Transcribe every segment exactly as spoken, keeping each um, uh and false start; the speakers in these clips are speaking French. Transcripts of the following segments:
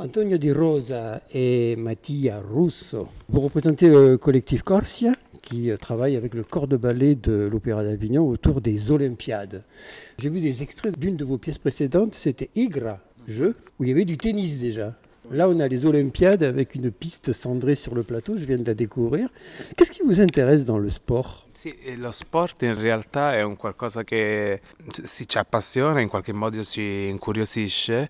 Antonio Di Rosa et Mattia Russo, vous représentez le collectif Corsia qui travaille avec le corps de ballet de l'Opéra d'Avignon autour des Olympiades. J'ai vu des extraits d'une de vos pièces précédentes, c'était Igra, jeu, où il y avait du tennis déjà. Là, on a les Olympiades avec une piste cendrée sur le plateau, je viens de la découvrir. Qu'est-ce qui vous intéresse dans le sport? Sì, lo sport in realtà è un qualcosa che si ci appassiona, in qualche modo ci incuriosisce,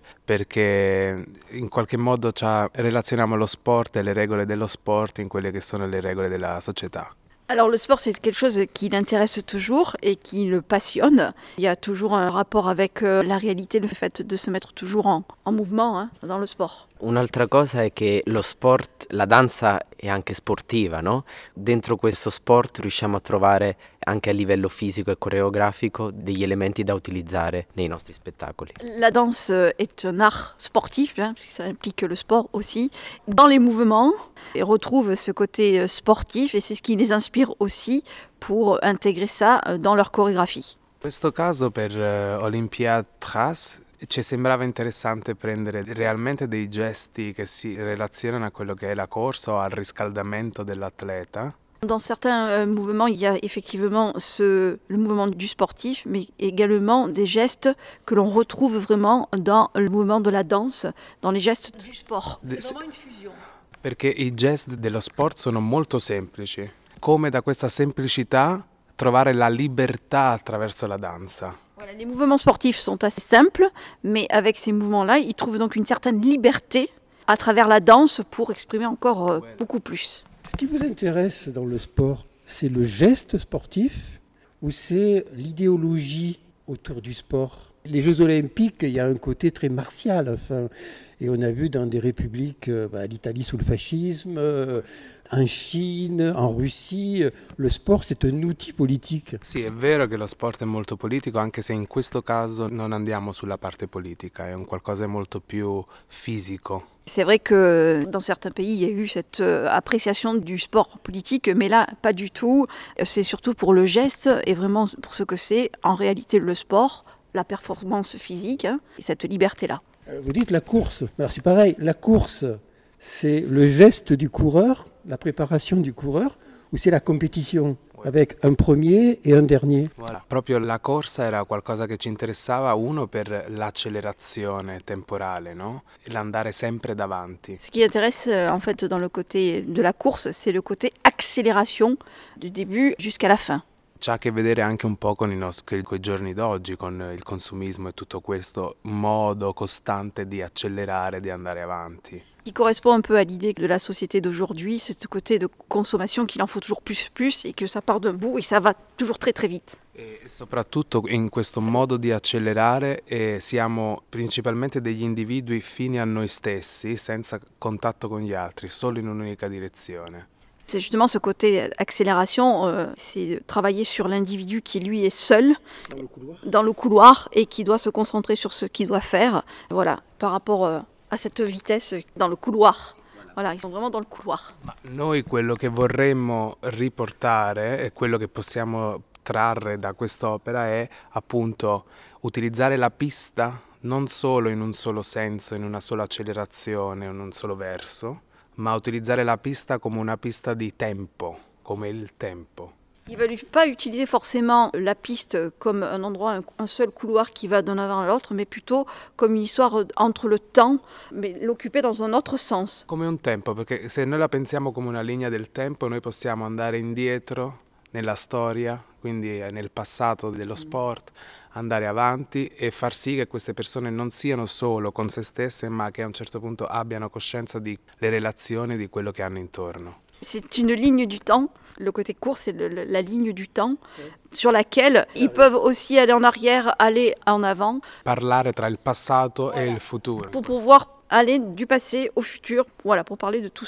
perché in qualche modo relazioniamo lo sport e le regole dello sport in quelle che sono le regole della società. Alors le sport, c'est quelque chose qui l'intéresse toujours et qui le passionne. Il y a toujours un rapport avec la réalité, le fait de se mettre toujours en, en mouvement hein, dans le sport. Un'altra cosa è che lo sport, la danza è anche sportiva, no? Dentro questo sport riusciamo a trovare anche a livello fisico e coreografico degli elementi da utilizzare nei nostri spettacoli. La danse est un art sportif, hein, ça implique le sport aussi. Dans les mouvements, ils retrouvent ce côté sportif et c'est ce qui les inspire aussi pour intégrer ça dans leur chorégraphie. In questo caso per uh, Olympiade Trace ci sembrava interessante prendere realmente dei gesti che si relazionano a quello che è la corsa o al riscaldamento dell'atleta. Dans certains euh, mouvements, il y a effectivement ce, le mouvement du sportif, mais également des gestes que l'on retrouve vraiment dans le mouvement de la danse, dans les gestes du sport. C'est vraiment une fusion. Perché i gesti dello sport sono molto semplici. Come da questa semplicità trovare la libertà attraverso la danza. Voilà, les mouvements sportifs sont assez simples, mais avec ces mouvements-là, ils trouvent donc une certaine liberté à travers la danse pour exprimer encore euh, beaucoup plus. Ce qui vous intéresse dans le sport, c'est le geste sportif ou c'est l'idéologie autour du sport? Les Jeux Olympiques, il y a un côté très martial, enfin, et on a vu dans des républiques, bah, l'Italie sous le fascisme, euh, en Cina, en Russie, le sport c'est un outil politique. Sì, è vero che lo sport è molto politico, anche se in questo caso non andiamo sulla parte politica, è un qualcosa molto più fisico. C'est vrai que dans certains pays, il y a eu cette appréciation du sport politique, mais là, pas du tout. C'est surtout pour le geste et vraiment pour ce que c'est en réalité le sport, la performance physique hein, et cette liberté-là. Vous dites la course, alors c'est pareil, la course c'est le geste du coureur, la préparation du coureur, ou c'est la compétition avec un premier et un dernier? Voilà. Proprio la corsa era qualcosa che ci interessava, uno per l'accelerazione temporale, no? E l'andare sempre davanti. Ce qui intéresse en fait dans le côté de la course, c'est le côté accélération du début jusqu'à la fin. C'ha a che vedere anche un po' con i nostri coi giorni d'oggi, con il consumismo e tutto questo modo costante di accelerare, di andare avanti. Qui correspond un peu à l'idée de la société d'aujourd'hui, c'est ce côté de consommation qu'il en faut toujours plus, plus et que ça part d'un bout et ça va toujours très très vite. E soprattutto in questo modo di accelerare eh, siamo principalmente degli individui fini a noi stessi, senza contatto con gli altri, solo in un'unica direzione. C'est justement ce côté accélération, euh, c'est travailler sur l'individu qui lui est seul dans le couloir, dans le couloir et qui doit se concentrer sur ce qu'il doit faire. Voilà, par rapport euh, à cette vitesse dans le couloir. Voilà, ils sont vraiment dans le couloir. Ma noi quello che vorremmo riportare e quello che possiamo trarre da quest'opera è appunto utilizzare la pista non solo in un solo senso, in una sola accelerazione, in un solo verso, ma utilizzare la pista come una pista di tempo, come il tempo. Ils ne veulent pas utiliser forcément la piste comme un endroit, un, un seul couloir qui va d'un avant à l'autre, mais plutôt comme une histoire entre le temps, mais l'occuper dans un autre sens. Come un tempo, perché se noi la pensiamo come una linea del tempo, noi possiamo andare indietro nella storia, quindi nel passato dello sport, andare avanti e far sì che queste persone non siano solo con se stesse, ma che a un certo punto abbiano coscienza di le relazioni, di quello che hanno intorno. C'est une ligne du temps. Le côté court, c'est le, le, la ligne du temps sur laquelle ils peuvent aussi aller en arrière, aller en avant. Parlare tra il passato voilà. e il futuro. Pour pouvoir aller du passé au futur, voilà, pour parler de tout ça.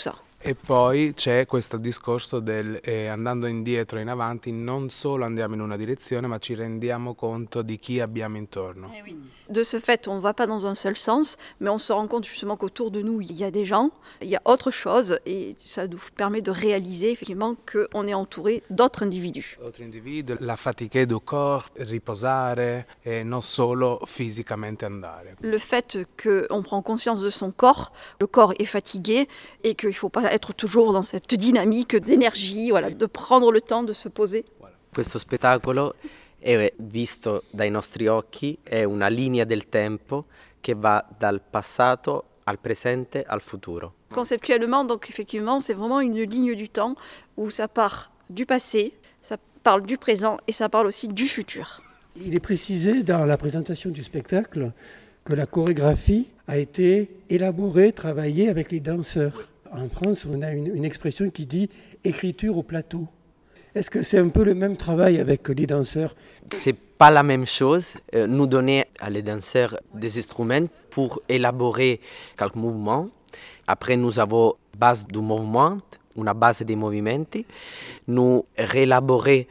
E poi c'è questo discorso del eh, andando indietro e in avanti, non solo andiamo in una direzione, ma ci rendiamo conto di chi abbiamo intorno. Eh oui. De ce fait, on ne va pas dans un seul sens, mais on se rend compte justement qu'autour de nous, il y a des gens, il y a autre chose, et ça nous permet de réaliser effectivement qu'on est entouré d'autres individus. Altri individui, la fatica du corps, riposare e non solo fisicamente andare. Le fait qu'on prend conscience de son corps, le corps est fatigué et qu'il ne faut pas être toujours dans cette dynamique d'énergie, voilà, de prendre le temps de se poser. Questo spettacolo è visto dai nostri occhi, è una linea del tempo che va dal passato al presente al futuro. Conceptuellement, donc effectivement, c'est vraiment une ligne du temps où ça part du passé, ça parle du présent et ça parle aussi du futur. Il est précisé dans la présentation du spectacle que la chorégraphie a été élaborée, travaillée avec les danseurs. En France, on a une, une expression qui dit « écriture au plateau ». Est-ce que c'est un peu le même travail avec les danseurs? C'est pas la même chose. Euh, nous donner à les danseurs des instruments pour élaborer quelques mouvements. Après, nous avons base du mouvement, une base des mouvements. Nous réélaborer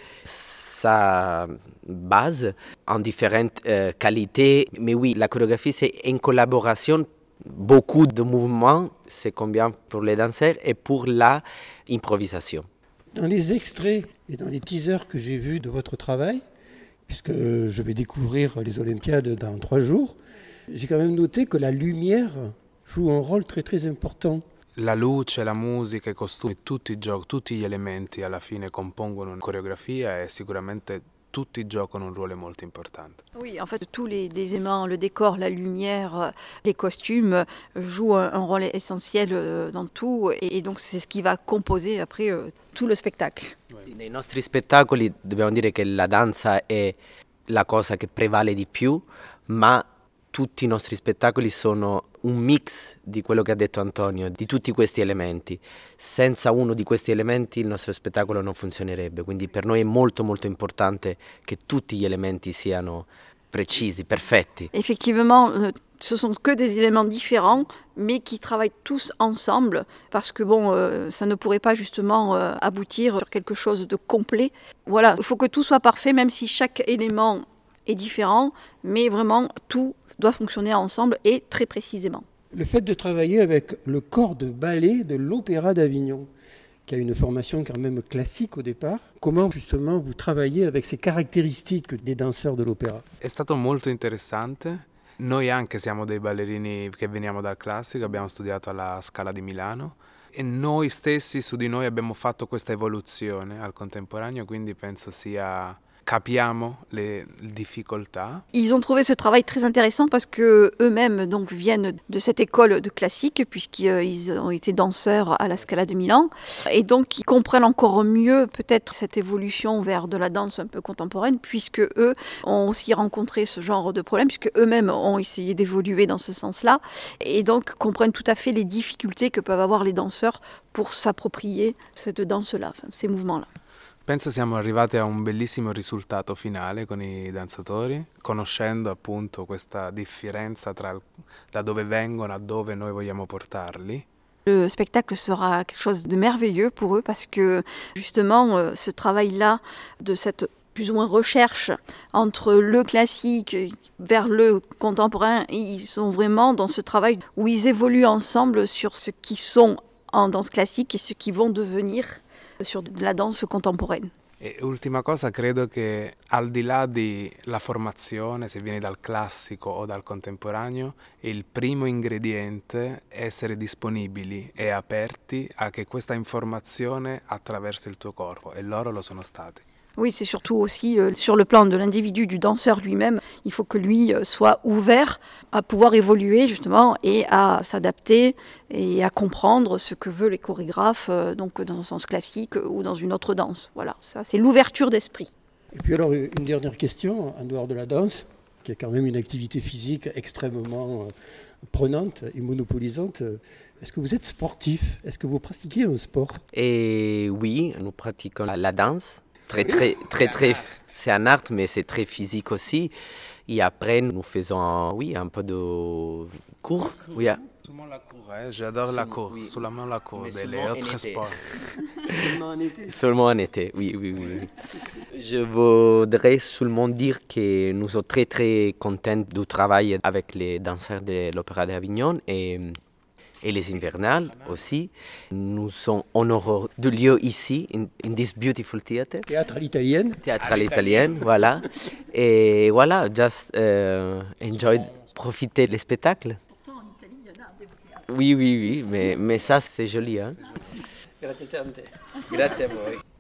sa base en différentes euh, qualités. Mais oui, la chorégraphie, c'est une collaboration. Beaucoup de mouvements, c'est combien pour les danseurs et pour la improvisation. Dans les extraits et dans les teasers que j'ai vus de votre travail, puisque je vais découvrir les Olympiades dans trois jours, j'ai quand même noté que la lumière joue un rôle très très important. La luce, la musica, i costumi, tutti i giochi, tutti gli elementi alla fine compongono una coreografia e sicuramente tutti giocano un ruolo molto importante. Oui, en fait, tous les, les éléments, le décor, la lumière, les costumes jouent un, un rôle essentiel dans tout et, et donc c'est ce qui va composer après euh, tout le spectacle. Sì, nei nostri spettacoli dobbiamo dire che la danza è la cosa che prevale di più, ma tutti i nostri spettacoli sono un mix di quello che ha detto Antonio, di tutti questi elementi. Senza uno di questi elementi il nostro spettacolo non funzionerebbe, quindi per noi è molto molto importante che tutti gli elementi siano précis, perfetti. Effectivement, ce sont que des éléments différents, mais qui travaillent tous ensemble, parce que bon, euh, ça ne pourrait pas justement euh, aboutir sur quelque chose de complet. Voilà, il faut que tout soit parfait, même si chaque élément est différent, mais vraiment tout doit fonctionner ensemble et très précisément. Le fait de travailler avec le corps de ballet de l'Opéra d'Avignon, qui a une formation quand même classique au départ, comment justement vous travaillez avec ces caractéristiques des danseurs de l'opéra? È stato molto interessante. Noi anche siamo dei ballerini che veniamo dal classico, abbiamo studiato alla Scala di Milano e noi stessi su di noi abbiamo fatto questa evoluzione al contemporaneo, quindi penso sia... capiamo le difficoltà. Ils ont trouvé ce travail très intéressant parce que eux-mêmes donc viennent de cette école de classique puisqu'ils ont été danseurs à la Scala de Milan et donc ils comprennent encore mieux peut-être cette évolution vers de la danse un peu contemporaine puisque eux ont aussi rencontré ce genre de problème puisque eux-mêmes ont essayé d'évoluer dans ce sens-là et donc comprennent tout à fait les difficultés que peuvent avoir les danseurs pour s'approprier cette danse-là, enfin, ces mouvements-là. Penso siamo arrivati a un bellissimo risultato finale con i danzatori, conoscendo appunto questa differenza tra da dove vengono a dove noi vogliamo portarli. Le spectacle sera quelque chose de merveilleux pour eux parce que justement ce travail-là, de cette plus ou moins recherche entre le classique vers le contemporain, ils sont vraiment dans ce travail où ils évoluent ensemble sur ce qu'ils sont en danse classique et ce qu'ils vont devenir sur la danse contemporaine. E ultima cosa, credo che al di là della formazione, se vieni dal classico o dal contemporaneo, il primo ingrediente è essere disponibili e aperti a che questa informazione attraversi il tuo corpo e loro lo sono stati. Oui, c'est surtout aussi euh, sur le plan de l'individu, du danseur lui-même, il faut que lui euh, soit ouvert à pouvoir évoluer justement et à s'adapter et à comprendre ce que veulent les chorégraphes euh, donc dans un sens classique ou dans une autre danse. Voilà, ça c'est l'ouverture d'esprit. Et puis alors une dernière question en dehors de la danse, qui est quand même une activité physique extrêmement euh, prenante et monopolisante. Est-ce que vous êtes sportif? Est-ce que vous pratiquez un sport? Et oui, nous pratiquons la, la danse. Très, très, très, très, c'est un art, mais c'est très physique aussi. Et après, nous faisons, oui, un peu de cours. Oui, Seulement la cour, hein? J'adore la cour, oui. seulement la cour, Mais des seulement en autres été. sports. Seulement en été, oui, oui, oui. oui. Je voudrais seulement dire que nous sommes très très contents du travail avec les danseurs de l'Opéra d'Avignon et, et les Invernales aussi. Nous sommes honorés du lieu ici, in, in this beautiful theater. Théâtre à l'italienne. Théâtre à l'italienne, voilà. Et voilà, just uh, enjoy, profiter des spectacles. Pourtant, en Italie, il y en a des théâtres. Oui, oui, oui, mais, mais ça c'est joli. Hein? Grazie tante. Grazie a voi.